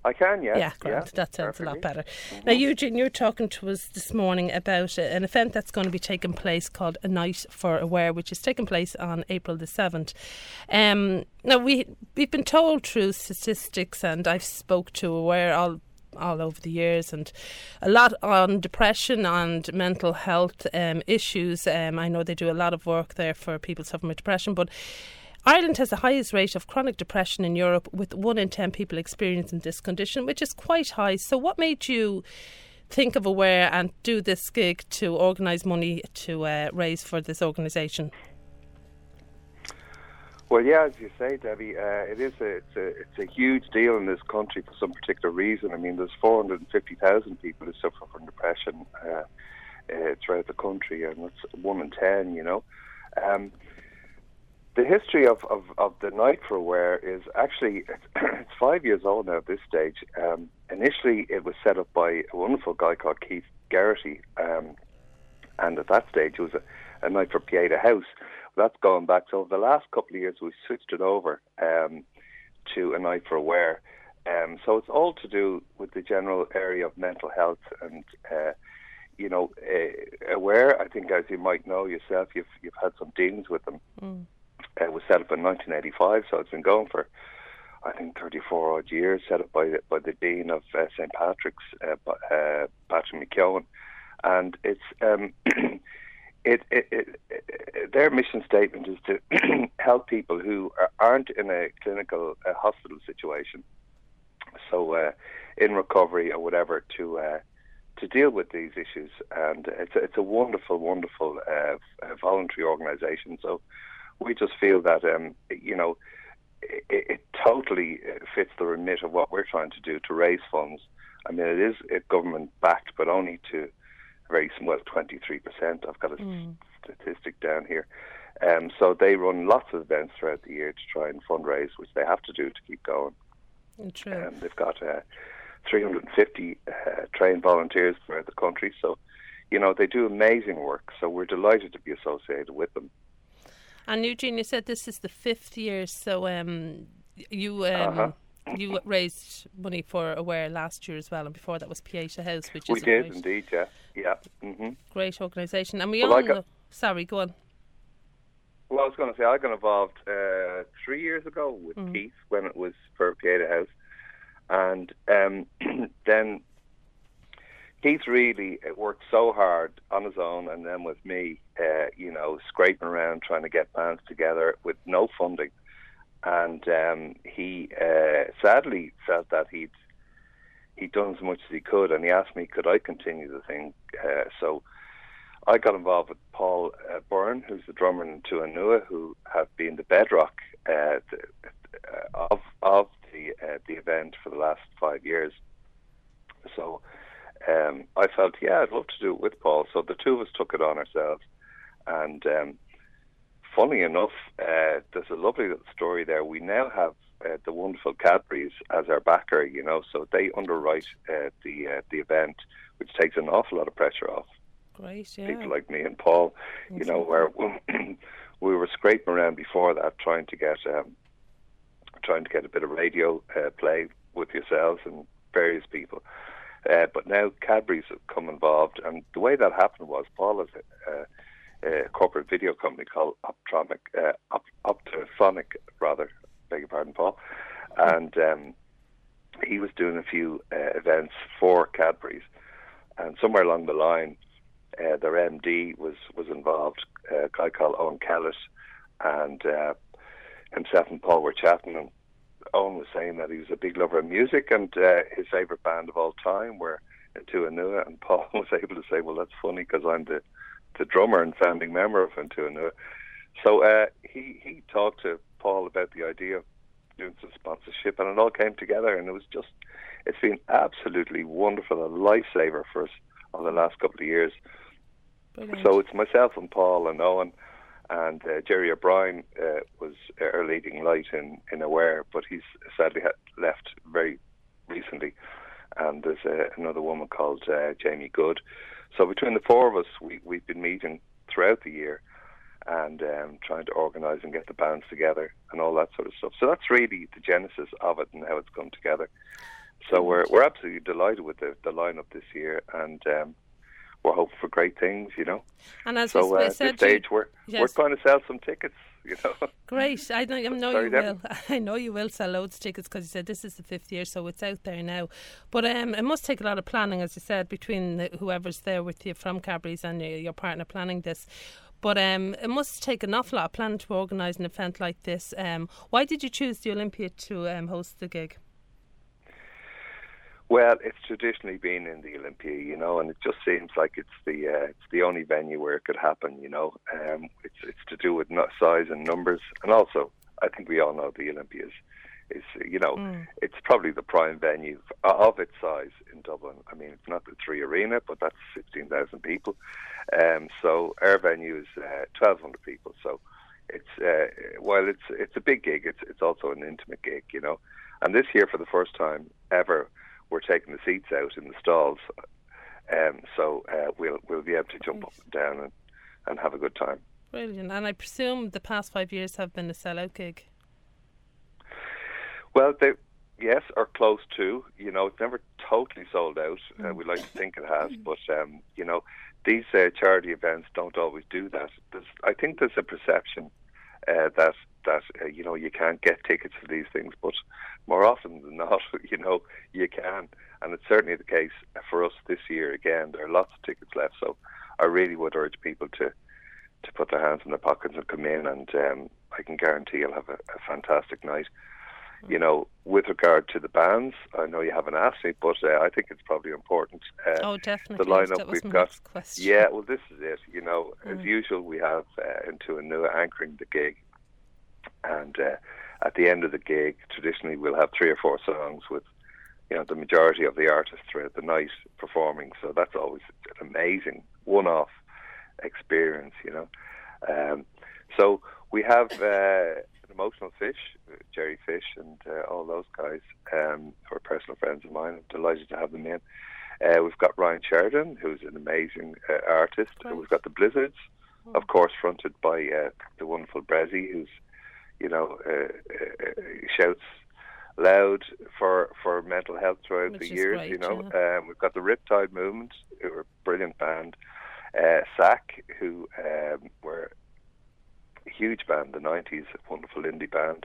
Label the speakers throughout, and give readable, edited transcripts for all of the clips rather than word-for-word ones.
Speaker 1: I can, yes.
Speaker 2: Yeah, grand. That sounds
Speaker 1: perfectly.
Speaker 2: a lot better. Now, Eugene, you're talking to us this morning about an event that's going to be taking place called A Night for Aware, which is taking place on April the 7th. Now, we've been told through statistics, and I've spoke to Aware all over the years, and a lot on depression and mental health issues. I know they do a lot of work there for people suffering with depression, but Ireland has the highest rate of chronic depression in Europe, with 1 in 10 people experiencing this condition, which is quite high. So what made you think of Aware and do this gig to organise money to raise for this organisation?
Speaker 1: Well, yeah, as you say, Debbie, it's a huge deal in this country for some particular reason. I mean, there's 450,000 people who suffer from depression throughout the country, and that's 1 in 10, you know. The history of the Night for Aware is actually, it's 5 years old now at this stage. Initially, it was set up by a wonderful guy called Keith Geraghty, and at that stage, it was a night for Pieta House. That's gone back. So over the last couple of years, we've switched it over to A Night for Aware. So it's all to do with the general area of mental health and, Aware. I think, as you might know yourself, you've had some dealings with them. It was set up in 1985, so it's been going for, I think, 34 odd years. Set up by the Dean of St Patrick's, Patrick McKeown, and it's their mission statement is to help people who aren't in a clinical hospital situation, so in recovery or whatever, to deal with these issues. And it's a wonderful voluntary organisation. So we just feel that it totally fits the remit of what we're trying to do to raise funds. I mean, it is government backed, but only to very small, 23%. I've got a statistic down here. So they run lots of events throughout the year to try and fundraise, which they have to do to keep going.
Speaker 2: True.
Speaker 1: They've got 350 trained volunteers throughout the country. So, they do amazing work. So we're delighted to be associated with them.
Speaker 2: And Eugene, you said this is the 5th year, so you raised money for Aware last year as well, and before that was Pieta House, which is
Speaker 1: great, indeed, yeah. Mm-hmm.
Speaker 2: Great organisation. And we all know... Sorry, go on.
Speaker 1: Well, I was going to say, I got involved 3 years ago with Keith when it was for Pieta House, and then Keith really worked so hard on his own, and then with me, scraping around trying to get bands together with no funding. And he sadly felt that he'd done as much as he could, and he asked me, could I continue the thing? So I got involved with Paul Byrne, who's the drummer in Tuanua, who have been the bedrock of the event for the last 5 years. So I felt, I'd love to do it with Paul. So the two of us took it on ourselves. And funny enough, there's a lovely little story there. We now have the wonderful Cadbury's as our backer, so they underwrite the event, which takes an awful lot of pressure off.
Speaker 2: Great, yeah.
Speaker 1: People like me and Paul, where we were scraping around before that, trying to get a bit of radio play with yourselves and various people. But now Cadbury's have come involved, and the way that happened was Paul has a corporate video company called Optophonic, beg your pardon, Paul, and he was doing a few events for Cadbury's, and somewhere along the line, their MD was involved, a guy called Owen Kellett, and himself and Paul were chatting, and Owen was saying that he was a big lover of music, and his favourite band of all time were Tuanua, and Paul was able to say, well, that's funny because I'm the drummer and founding member of Tuanua. So he talked to Paul about the idea of doing some sponsorship, and it all came together, and it's been absolutely wonderful, a lifesaver for us over the last couple of years. Brilliant. So it's myself and Paul and Owen, and Jerry O'Brien was our leading light in Aware, but he's sadly left very recently. And there's another woman called Jamie Good. So between the four of us, we've been meeting throughout the year and trying to organise and get the bands together and all that sort of stuff. So that's really the genesis of it and how it's come together. So we're absolutely delighted with the lineup this year, and we're hoping for great things, you know.
Speaker 2: And as
Speaker 1: so
Speaker 2: we
Speaker 1: at
Speaker 2: said,
Speaker 1: this stage, we're trying to sell some tickets, you know.
Speaker 2: Great. I know
Speaker 1: Sorry,
Speaker 2: you will. I know you will sell loads of tickets, because you said this is the 5th year, so it's out there now. But it must take a lot of planning, as you said, between whoever's there with you from Cadbury's and your partner planning this. But it must take an awful lot of planning to organise an event like this. Why did you choose the Olympia to host the gig?
Speaker 1: Well, it's traditionally been in the Olympia, you know, and it just seems like it's the only venue where it could happen, you know. It's to do with size and numbers, and also I think we all know the Olympia is you know, it's probably the prime venue of its size in Dublin. I mean, it's not the Three Arena, but that's 16,000 people. So our venue is 1,200 people. So it's while it's a big gig, it's also an intimate gig, you know. And this year, for the first time ever, we're taking the seats out in the stalls, so we'll be able to jump up and down and have a good time.
Speaker 2: Brilliant. And I presume the past 5 years have been a sellout gig.
Speaker 1: Well, yes, or close to. You know, it's never totally sold out. We like to think it has, but you know, these charity events don't always do that. I think there's a perception that you know, you can't get tickets for these things, but more often than not, you know, you can, and it's certainly the case for us this year. Again, there are lots of tickets left, so I really would urge people to put their hands in their pockets and come in, and I can guarantee you'll have a fantastic night. You know, with regard to the bands, I know you haven't asked me, but I think it's probably important.
Speaker 2: Oh, definitely.
Speaker 1: The lineup we've got.
Speaker 2: Question.
Speaker 1: Yeah, well, this is it. You know, as usual, we have Into a New anchoring the gig, and at the end of the gig, traditionally we'll have 3 or 4 songs with, you know, the majority of the artists throughout the night performing. So that's always an amazing one-off experience, you know. So we have Emotional Fish, Jerry Fish, and all those guys who are personal friends of mine. I'm delighted to have them in. We've got Ryan Sheridan, who's an amazing artist. Right. We've got the Blizzards, of course, fronted by the wonderful Brezzy, who's, you know, shouts loud for mental health throughout the years, great, you know. Yeah. We've got the Riptide Movement, who are a brilliant band. SAC, who were a huge band in the 90s, a wonderful indie band.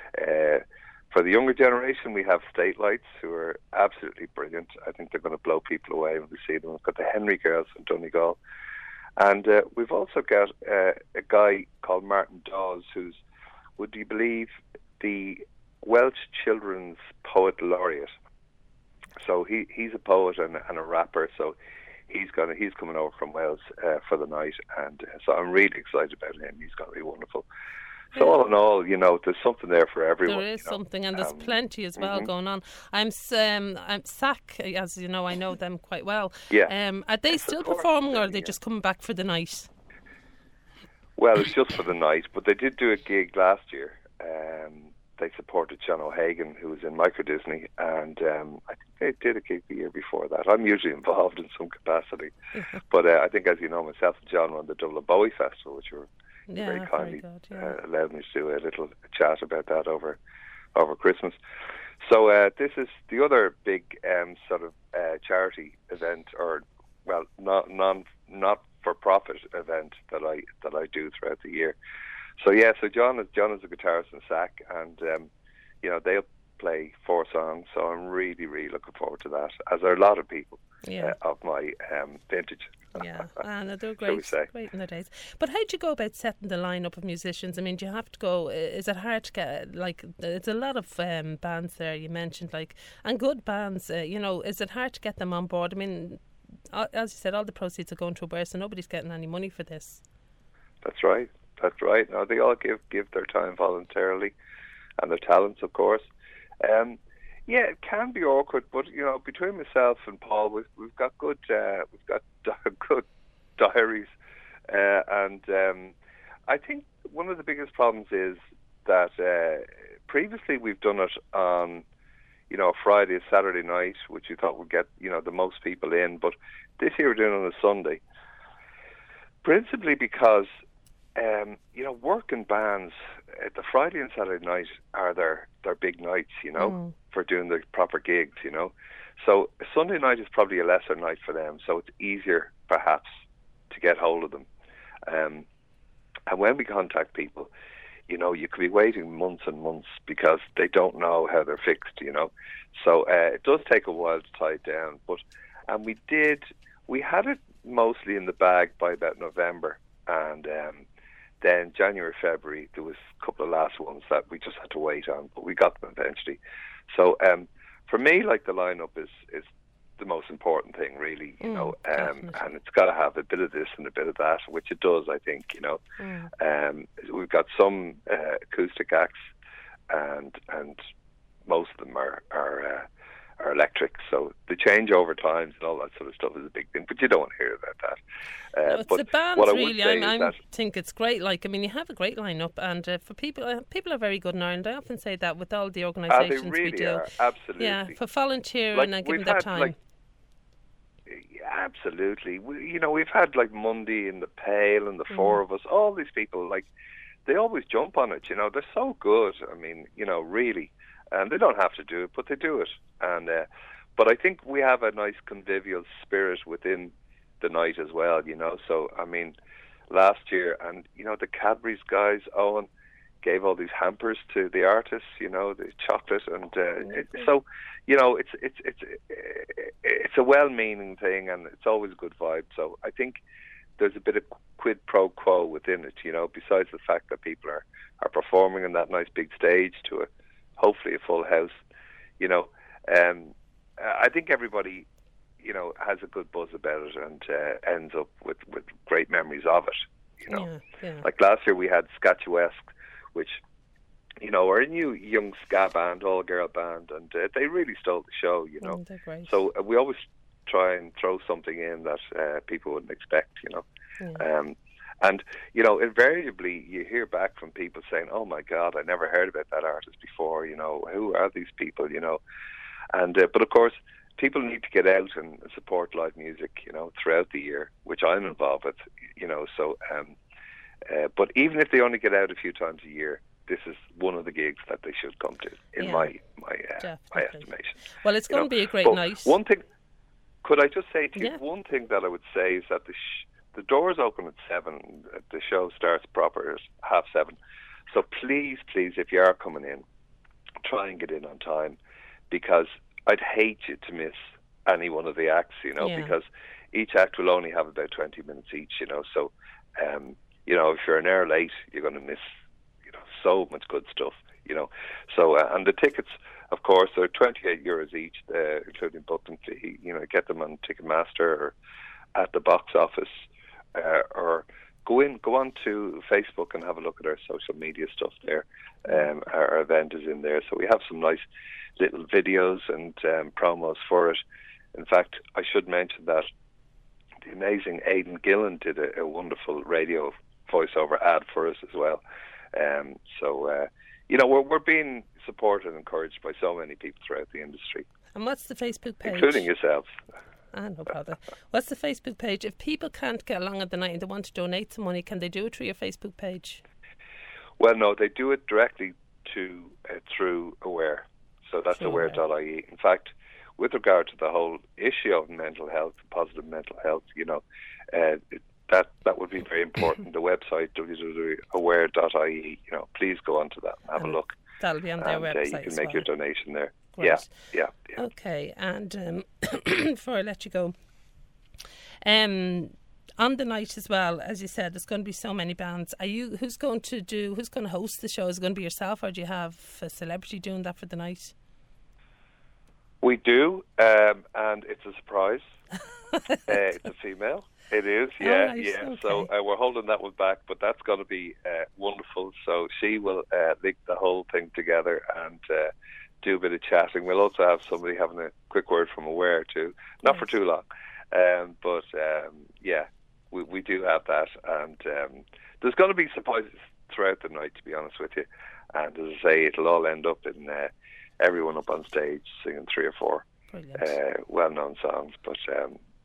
Speaker 1: For the younger generation, we have State Lights, who are absolutely brilliant. I think they're going to blow people away when we see them. We've got the Henry Girls from Donegal. And we've also got a guy called Martin Dawes, who's, would you believe, the Welsh Children's Poet Laureate. So he's a poet and a rapper, so he's coming over from Wales for the night, and so I'm really excited about him. He's going to be wonderful. So all in all, you know, there's something there for everyone.
Speaker 2: There is something, and there's plenty as well going on. I'm SAC, as you know, I know them quite well.
Speaker 1: Yeah.
Speaker 2: Are they still performing, or are they just coming back for the night?
Speaker 1: Well, it's just for the night, but they did do a gig last year. They supported John O'Hagan, who was in Micro Disney, and I think they did a gig the year before that. I'm usually involved in some capacity, but I think, as you know, myself and John won the Dublin Bowie Festival, which were very kindly allowed me to do a little chat about that over Christmas. So this is the other big sort of charity event, or well, not for profit event that I do throughout the year. So yeah, so John is a guitarist in SAC, and you know, they'll play 4 songs. So I'm really, really looking forward to that, as are a lot of people of my vintage.
Speaker 2: Yeah, and they're great in their days. But how do you go about setting the lineup of musicians? I mean, do you have to go? Is it hard to get, like? It's a lot of bands there you mentioned, like, and good bands. You know, is it hard to get them on board? I mean, as you said, all the proceeds are going to Aware, so nobody's getting any money for this.
Speaker 1: That's right. That's right. No, they all give their time voluntarily, and their talents, of course. Yeah, it can be awkward, but you know, between myself and Paul, we've got good good diaries, and I think one of the biggest problems is that previously we've done it on, you know, a Friday, a Saturday night, which you thought would get, you know, the most people in, but this year we're doing it on a Sunday, principally because working bands, the Friday and Saturday night are their big nights, for doing the proper gigs, So Sunday night is probably a lesser night for them, so it's easier perhaps to get hold of them. And when we contact people, you could be waiting months and months because they don't know how they're fixed, So it does take a while to tie it down. And we had it mostly in the bag by about November, and then January, February, there was a couple of last ones that we just had to wait on, but we got them eventually. So for me, like, the lineup is the most important thing, really, and it's got to have a bit of this and a bit of that, which it does, I think, We've got some acoustic acts, and most of them are electric, so the changeover times and all that sort of stuff is a big thing, but you don't want to hear about that.
Speaker 2: It's
Speaker 1: but
Speaker 2: the bands,
Speaker 1: what I
Speaker 2: really.
Speaker 1: I
Speaker 2: think it's great. Like, I mean, you have a great lineup, and for people are very good in Ireland. I often say that with all the organisations
Speaker 1: they really
Speaker 2: we do.
Speaker 1: are, absolutely.
Speaker 2: Yeah, for volunteering and giving their time.
Speaker 1: Absolutely. We've had like Monday in the Pale and the Four of Us. All these people, like, they always jump on it. They're so good. I mean, really, and they don't have to do it, but they do it. And but I think we have a nice convivial spirit within the night as well. So I mean, last year, and the Cadbury's guys, Owen, gave all these hampers to the artists, the chocolate, and so it's a well-meaning thing, and it's always a good vibe. So I think there's a bit of quid pro quo within it, besides the fact that people are performing on that nice big stage to hopefully a full house. I think everybody has a good buzz about it, and ends up with great memories of it. Like last year we had Scatuesque, which are a new young ska band, all girl band, and they really stole the show.
Speaker 2: They're great.
Speaker 1: So we always try and throw something in that people wouldn't expect. And invariably you hear back from people saying, "Oh my God, I never heard about that artist before. Who are these people?" And but of course, people need to get out and support live music, throughout the year, which I'm involved with. So but even if they only get out a few times a year, this is one of the gigs that they should come to, in my estimation.
Speaker 2: Well, it's going to be a great night.
Speaker 1: One thing, could I just say to you, one thing that I would say is that the doors open at 7. The show starts proper at 7:30. So please, if you are coming in, try and get in on time, because I'd hate you to miss any one of the acts, because each act will only have about 20 minutes each, So, if you're an hour late, you're going to miss, so much good stuff, So, and the tickets, of course, are €28 each, including booking fee. Get them on Ticketmaster or at the box office, or go on to Facebook and have a look at our social media stuff there. Our event is in there, so we have some nice little videos and promos for it. In fact, I should mention that the amazing Aidan Gillen did a wonderful radio voiceover ad for us as well. So we're being supported and encouraged by so many people throughout the industry.
Speaker 2: And what's the Facebook page?
Speaker 1: Including yourselves.
Speaker 2: No bother. What's the Facebook page? If people can't get along at the night and they want to donate some money, can they do it through your Facebook page?
Speaker 1: Well, no, they do it directly through Aware. So that's aware.ie. In fact, with regard to the whole issue of mental health, positive mental health, that would be very important. The website, www.aware.ie, please go onto that and have a look.
Speaker 2: That'll be on their website.
Speaker 1: You can make your donation there.
Speaker 2: Right.
Speaker 1: Yeah.
Speaker 2: Okay, and before I let you go, on the night as well, as you said, there's going to be so many bands. Who's going to host the show? Is it going to be yourself, or do you have a celebrity doing that for the night?
Speaker 1: We do, and it's a surprise. It's a female. It is, yeah. Okay. So we're holding that one back, but that's going to be wonderful. So she will link the whole thing together and do a bit of chatting. We'll also have somebody having a quick word from Aware too, not for too long, but we do have that, and there's going to be surprises throughout the night, to be honest with you. And as I say, it'll all end up in everyone up on stage singing 3 or 4 well-known songs, but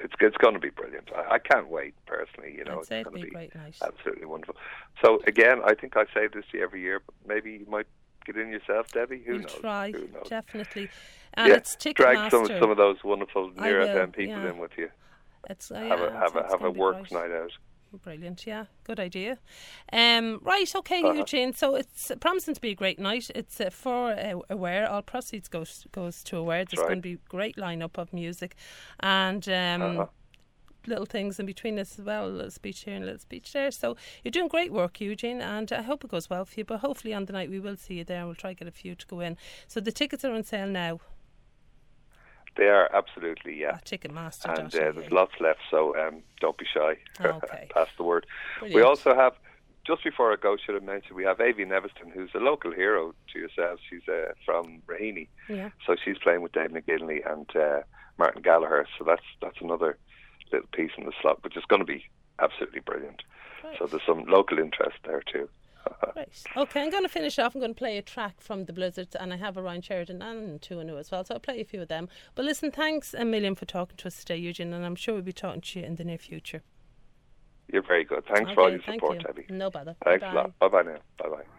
Speaker 1: it's going to be brilliant. I can't wait personally.
Speaker 2: I'd
Speaker 1: It's
Speaker 2: say
Speaker 1: going
Speaker 2: it'd
Speaker 1: to
Speaker 2: be a great night.
Speaker 1: absolutely wonderful. So again, I think I say this to you every year, but maybe you might get in yourself, Debbie. Who
Speaker 2: We'll
Speaker 1: knows?
Speaker 2: try,
Speaker 1: Who knows?
Speaker 2: definitely. And it's
Speaker 1: drag
Speaker 2: Ticketmaster.
Speaker 1: some of those wonderful near
Speaker 2: will,
Speaker 1: FM people
Speaker 2: yeah.
Speaker 1: in with you.
Speaker 2: It's
Speaker 1: Have a work night out.
Speaker 2: Brilliant, yeah, good idea. Right, okay, Eugene. So it's promising to be a great night. It's for Aware. All proceeds goes to Aware. There's going to be a great lineup of music, and little things in between as well. A little speech here and a little speech there. So you're doing great work, Eugene, and I hope it goes well for you. But hopefully on the night we will see you there, and we'll try to get a few to go in. So the tickets are on sale now.
Speaker 1: They are absolutely, yeah.
Speaker 2: Ticketmaster.
Speaker 1: And there's lots left, so don't be shy.
Speaker 2: Okay.
Speaker 1: Pass the word.
Speaker 2: Brilliant.
Speaker 1: We also have, just before I go, should have mentioned, we have Avi Neviston, who's a local hero to yourselves. She's from Raheny.
Speaker 2: Yeah.
Speaker 1: So she's playing with Dave McGinley and Martin Gallagher. So that's another little piece in the slot, which is going to be absolutely brilliant.
Speaker 2: Right.
Speaker 1: So there's some local interest there too.
Speaker 2: Right. Okay, I'm going to finish off. I'm going to play a track from the Blizzards, and I have a Ryan Sheridan and Two and as well, so I'll play a few of them. But listen, thanks a million for talking to us today, Eugene, and I'm sure we'll be talking to you in the near future.
Speaker 1: You're very good. Thanks for all your support, Debbie.
Speaker 2: No bother.
Speaker 1: Thanks
Speaker 2: Bye-bye.
Speaker 1: a lot. Bye-bye now. Bye-bye.